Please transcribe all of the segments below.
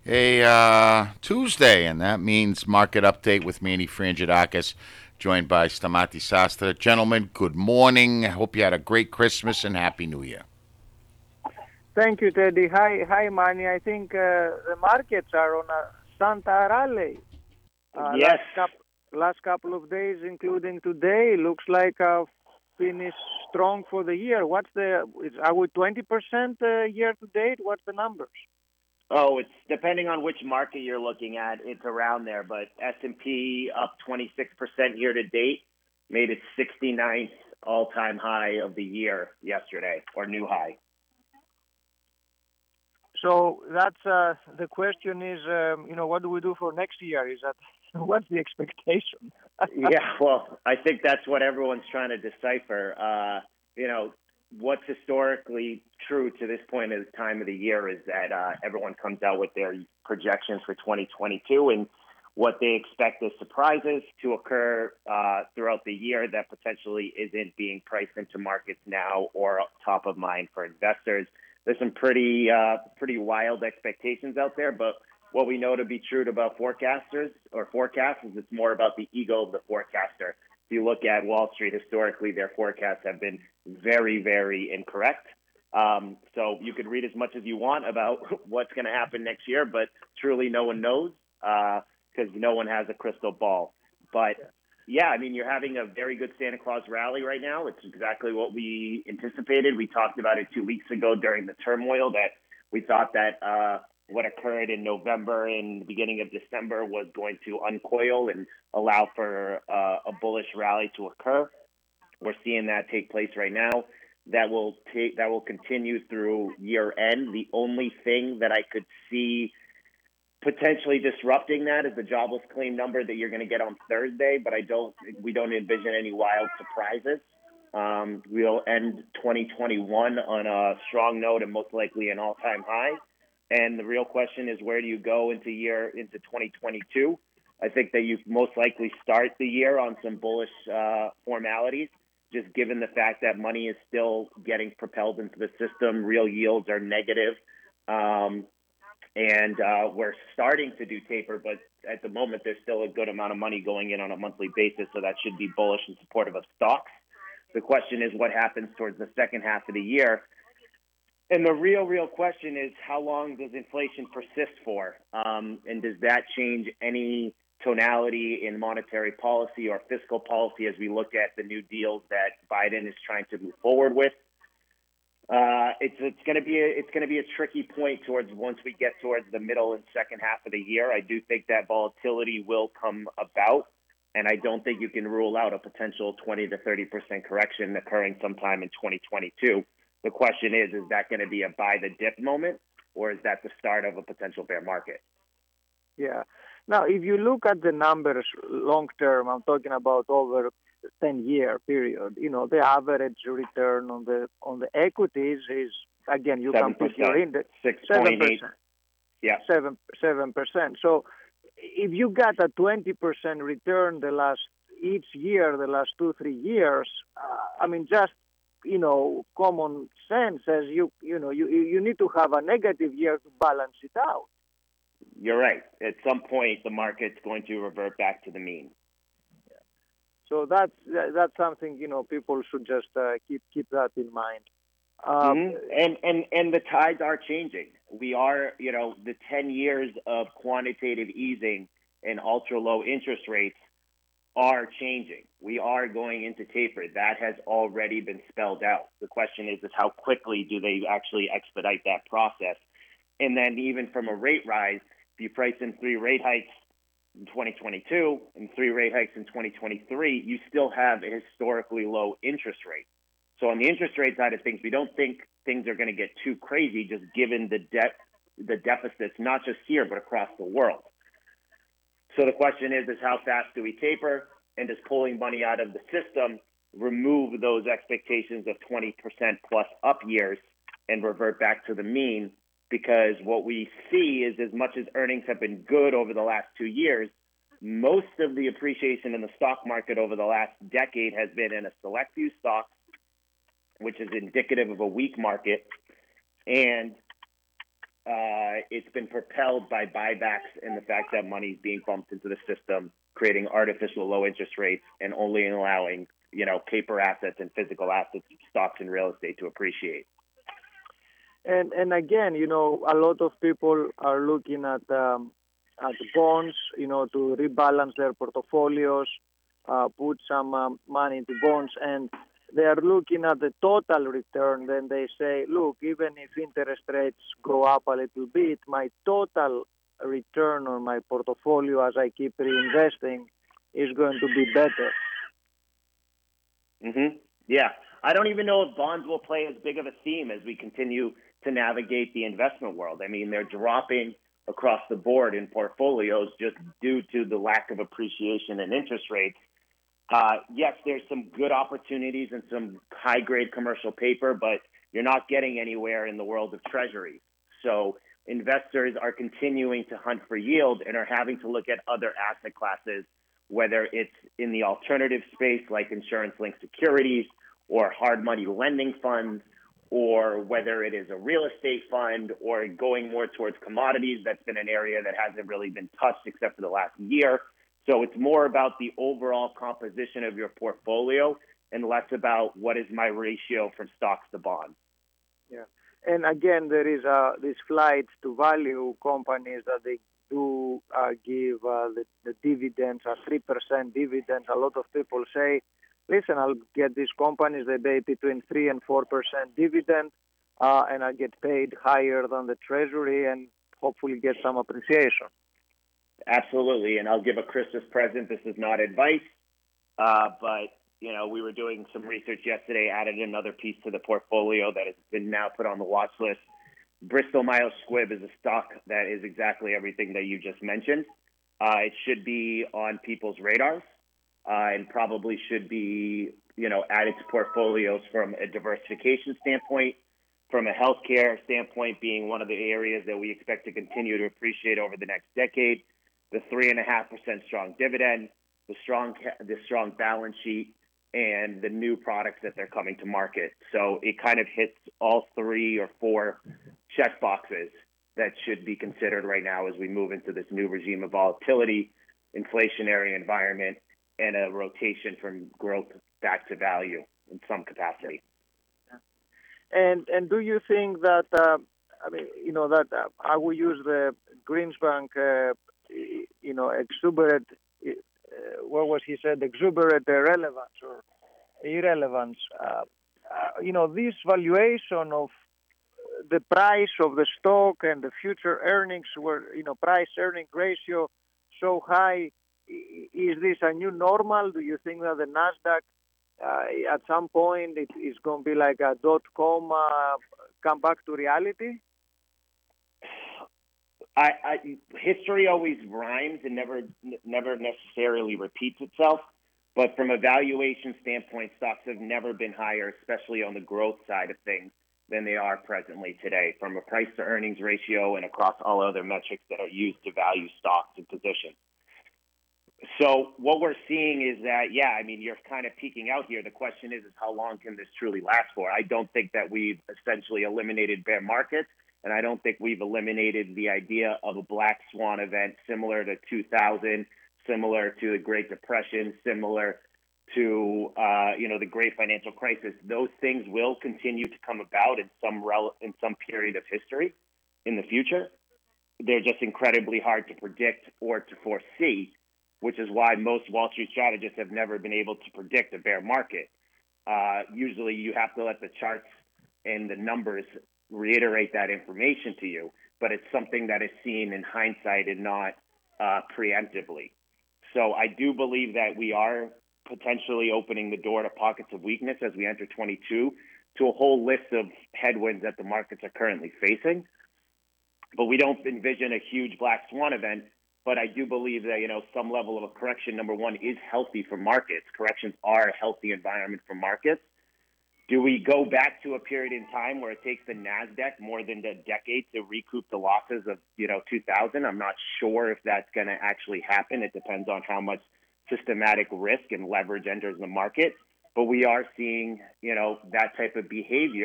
Tuesday, and that means market update with Manny Frangidakis, joined by Stamati Sastra. Gentlemen, good morning. I hope you had a great Christmas and Happy New Year. Thank you, Teddy. Hi, Manny. I think the markets are on a Santa rally. Uh, Yes. last couple last couple of days, including today, looks like a finish strong for the year. Are we 20% year to date? What's the numbers? Oh, it's depending on which market you're looking at. It's around there, but S&P up 26% year to date, made its 69th all-time high of the year yesterday, or new high. So that's the question is, what do we do for next year? Is that what's the expectation? Yeah, well, I think that's what everyone's trying to decipher. What's historically true to this point of the time of the year is that everyone comes out with their projections for 2022 and what they expect as surprises to occur throughout the year that potentially isn't being priced into markets now or top of mind for investors. There's some pretty wild expectations out there, but what we know to be true about forecasters or forecasts is it's more about the ego of the forecaster. If you look at Wall Street historically, their forecasts have been very, very incorrect. So you could read as much as you want about what's going to happen next year, but truly no one knows because no one has a crystal ball. But yeah, I mean, you're having a very good Santa Claus rally right now. It's exactly what we anticipated. We talked about it 2 weeks ago during the turmoil that we thought that what occurred in November and the beginning of December was going to uncoil and allow for a bullish rally to occur. We're seeing that take place right now. That will continue through year end. The only thing that I could see potentially disrupting that is the jobless claim number that you're going to get on Thursday, but we don't envision any wild surprises. We'll end 2021 on a strong note and most likely an all-time high. And the real question is, where do you go into 2022? I think that you most likely start the year on some bullish formalities, just given the fact that money is still getting propelled into the system. Real yields are negative. And we're starting to do taper, but at the moment, there's still a good amount of money going in on a monthly basis, so that should be bullish and supportive of stocks. The question is what happens towards the second half of the year. And the real question is, how long does inflation persist for? And does that change any tonality in monetary policy or fiscal policy as we look at the new deals that Biden is trying to move forward with? It's going to be a tricky point once we get towards the middle and second half of the year. I do think that volatility will come about, and I don't think you can rule out a potential 20 to 30% correction occurring sometime in 2022. The question is that going to be a buy the dip moment, or is that the start of a potential bear market? Yeah. Now, if you look at the numbers long term, I'm talking about over 10-year period. The average return on the equities is, again, you 7%, can put your index 6.8. Yeah, 7%. So if you got a 20% return the last 2-3 years, just common sense says you need to have a negative year to balance it out. You're right. At some point, the market's going to revert back to the mean. So that's something people should just keep that in mind. And the tides are changing. We are the 10 years of quantitative easing and ultra low interest rates are changing. We are going into taper. That has already been spelled out. The question is how quickly do they actually expedite that process? And then even from a rate rise, if you price in 3 rate hikes in 2022 and 3 rate hikes in 2023, you still have a historically low interest rate. So on the interest rate side of things, we don't think things are going to get too crazy, just given the deficits, not just here, but across the world. So the question is how fast do we taper, and does pulling money out of the system remove those expectations of 20% plus up years and revert back to the mean? Because what we see is, as much as earnings have been good over the last 2 years, most of the appreciation in the stock market over the last decade has been in a select few stocks, which is indicative of a weak market. And it's been propelled by buybacks and the fact that money is being pumped into the system, creating artificial low interest rates and only allowing, paper assets and physical assets, stocks and real estate to appreciate. And again, a lot of people are looking at bonds, to rebalance their portfolios, put some money into bonds, and they are looking at the total return. Then they say, look, even if interest rates go up a little bit, my total return on my portfolio as I keep reinvesting is going to be better. Yeah. I don't even know if bonds will play as big of a theme as we continue to navigate the investment world. I mean, they're dropping across the board in portfolios just due to the lack of appreciation in interest rates. Yes, there's some good opportunities and some high-grade commercial paper, but you're not getting anywhere in the world of treasuries. So investors are continuing to hunt for yield and are having to look at other asset classes, whether it's in the alternative space like insurance-linked securities or hard money lending funds, or whether it is a real estate fund or going more towards commodities. That's been an area that hasn't really been touched except for the last year. So it's more about the overall composition of your portfolio and less about what is my ratio from stocks to bonds. Yeah. And again, there is this flight to value companies that they do give the dividends, a 3% dividends. A lot of people say, listen, I'll get these companies, they pay between 3 and 4% dividend, and I get paid higher than the treasury and hopefully get some appreciation. Absolutely. And I'll give a Christmas present. This is not advice, but, we were doing some research yesterday, added another piece to the portfolio that has been now put on the watch list. Bristol Myers Squibb is a stock that is exactly everything that you just mentioned. It should be on people's radars. And probably should be, added to portfolios from a diversification standpoint, from a healthcare standpoint being one of the areas that we expect to continue to appreciate over the next decade, the 3.5% strong dividend, the strong balance sheet, and the new products that they're coming to market. So it kind of hits all 3 or 4 check boxes that should be considered right now as we move into this new regime of volatility, inflationary environment, and a rotation from growth back to value in some capacity. And do you think that I will use the Greensbank, exuberant, what was he said, exuberant relevance or irrelevance? This valuation of the price of the stock and the future earnings were, price-earning ratio so high. Is this a new normal? Do you think that the NASDAQ at some point it is going to be like a .com come back to reality? History always rhymes and never necessarily repeats itself. But from a valuation standpoint, stocks have never been higher, especially on the growth side of things, than they are presently today, from a price to earnings ratio and across all other metrics that are used to value stocks and positions. So what we're seeing is that, you're kind of peaking out here. The question is how long can this truly last for? I don't think that we've essentially eliminated bear markets, and I don't think we've eliminated the idea of a black swan event similar to 2000, similar to the Great Depression, similar to the Great Financial Crisis. Those things will continue to come about in some period of history in the future. They're just incredibly hard to predict or to foresee, which is why most Wall Street strategists have never been able to predict a bear market. Usually you have to let the charts and the numbers reiterate that information to you, but it's something that is seen in hindsight and not preemptively. So I do believe that we are potentially opening the door to pockets of weakness as we enter 22 to a whole list of headwinds that the markets are currently facing. But we don't envision a huge black swan event. But I do believe that, some level of a correction, number one, is healthy for markets. Corrections are a healthy environment for markets. Do we go back to a period in time where it takes the NASDAQ more than a decade to recoup the losses of, 2000? I'm not sure if that's going to actually happen. It depends on how much systematic risk and leverage enters the market. But we are seeing, that type of behavior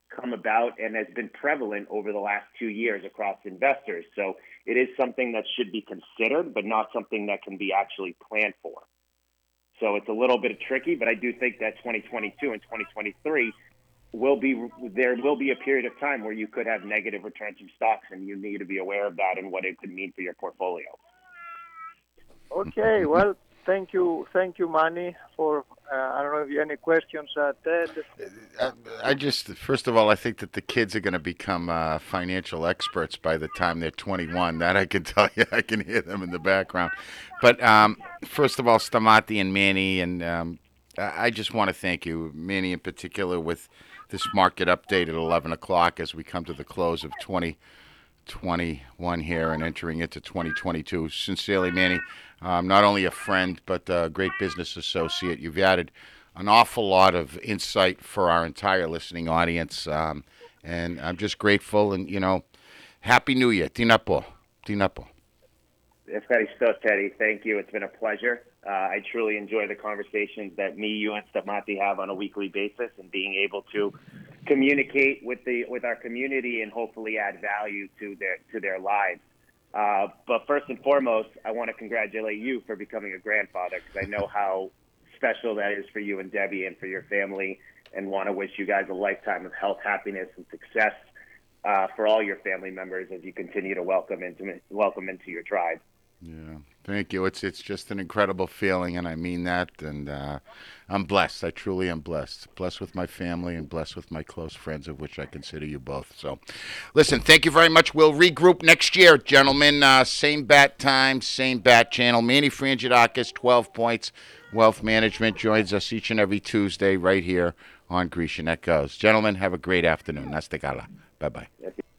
come about and has been prevalent over the last 2 years across investors. So it is something that should be considered, but not something that can be actually planned for. So it's a little bit tricky, but I do think that 2022 and 2023 there will be a period of time where you could have negative returns from stocks, and you need to be aware of that and what it could mean for your portfolio. Okay, well, thank you, Manny, for, I don't know if you have any questions, Ted. I just, first of all, I think that the kids are going to become financial experts by the time they're 21. That I can tell you. I can hear them in the background. But first of all, Stamaty and Manny, and I just want to thank you, Manny in particular, with this market update at 11 o'clock as we come to the close of 2021 here and entering into 2022. Sincerely, Manny, not only a friend, but a great business associate. You've added an awful lot of insight for our entire listening audience. And I'm just grateful. And, Happy New Year. Tinapo. Ευχαριστώ, Teddy. Thank you. It's been a pleasure. I truly enjoy the conversations that me, you, and Stamaty have on a weekly basis, and being able to communicate with our community and hopefully add value to their lives. But first and foremost, I want to congratulate you for becoming a grandfather, because I know how special that is for you and Debbie and for your family, and want to wish you guys a lifetime of health, happiness, and success for all your family members as you continue to welcome into your tribe. Yeah, thank you. It's just an incredible feeling, and I mean that. And I'm blessed. I truly am blessed. Blessed with my family and blessed with my close friends, of which I consider you both. So, listen, thank you very much. We'll regroup next year, gentlemen. Same bat time, same bat channel. Manny Frangidakis, 12 Points Wealth Management, joins us each and every Tuesday right here on Grecian Echoes. Gentlemen, have a great afternoon. Nastegala. Bye-bye.